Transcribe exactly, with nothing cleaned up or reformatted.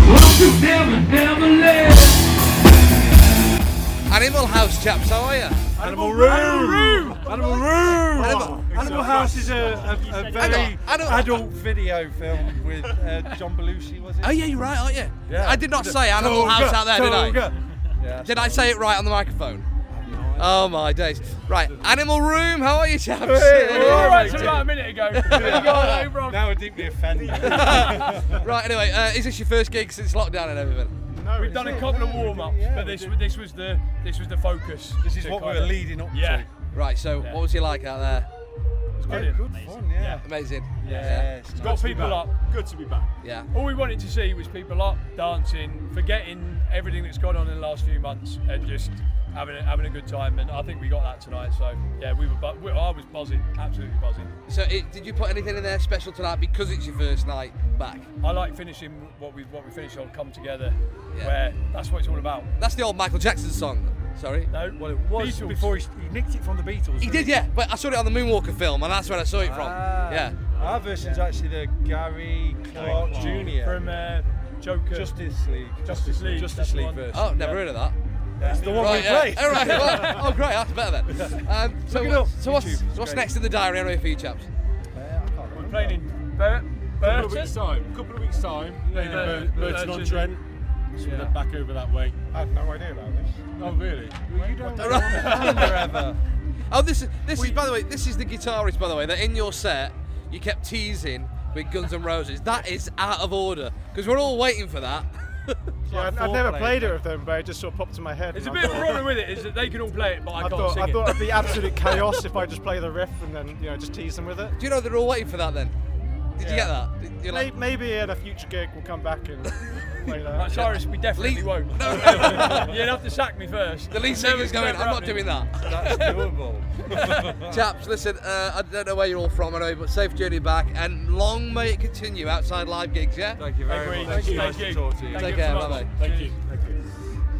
Animal House, chaps, how are you? Animal Room! Animal Room! Animal Room! Animal- Animal House is a, a, a very Hang on, Animal- adult video film with uh, John Belushi, was it? Oh yeah, you're right, aren't you? Yeah. I did not say Animal House out there, did I? Toga. Yeah, Did I say it right on the microphone? Oh my days. Right, Animal Room, how are you, chaps? Hey, We were all right right, about a minute ago. You got it, bro. Now we're deeply offended. Right, anyway, uh, is this your first gig since lockdown and everything? No, We've done a couple of warm-ups, Yeah, but we this did. this was the this was the focus. This is to what we kind were of- leading up Yeah. to. Right, so Yeah. what was you like out there? It's Yeah, brilliant. good fun, yeah. Amazing. Yeah, it's It's nice got to be people back. up. Good to be back. Yeah. All we wanted to see was people up, dancing, forgetting everything that's gone on in the last few months, and just having a, having a good time. And I think we got that tonight. So yeah, we were. Bu- we, I was buzzing, absolutely buzzing. So it, did you put anything in there special tonight because it's your first night back? I like finishing what we what we finished on. Come together, Yeah. where that's what it's all about. That's the old Michael Jackson song. Sorry. No, Well, it was Beatles. before he, he nicked it from the Beatles. He didn't did, yeah, but I saw it on the Moonwalker film, and that's where I saw it from. Ah. Yeah. Our version's actually the Gary Clark Junior from uh, Joker. Justice League. Justice League, Justice that's the League one. version. Oh, never heard of that. That's the one Right, we yeah. played. All right. Well, oh, great. That's better then. Um, so, Look it up. so what's YouTube, it's what's great. next in the diary anyway for you chaps? Uh, I can't We're remember. playing in Bur- Couple of weeks Burton. time. Couple of weeks time. Playing Yeah. in Bur- Burton on Burton. Trent. So Yeah. we're back over that way. I had no idea about this. Oh really? Well, you don't know on the calendar ever. Oh, this is this is by the way. This is the guitarist, by the way. That in your set you kept teasing with Guns N' Roses. That is out of order because we're all waiting for that. Yeah, I'd, I'd never played it with them, but it just sort of popped in my head. There's a and I bit of a thought- problem with it is that they can all play it, but I, I can't thought, sing I it. thought it'd be absolute chaos if I just play the riff and then you know just tease them with it. Do you know they're all waiting for that then? Did you get that? Did- You're May- like, Maybe in a future gig we'll come back and play that. Right, Cyrus, we definitely Leave- won't. No, You'd have to sack me first. the lead Never- singer's going, never I'm not happening. doing that. That's doable. Chaps, listen, uh, I don't know where you're all from anyway, but safe journey back and long may it continue outside live gigs, yeah? Thank you very Agreed. much. Thank you. Nice to Thank talk to you. you. Take Thank care, you so bye-bye. much. Thank Cheers. you. Thank you.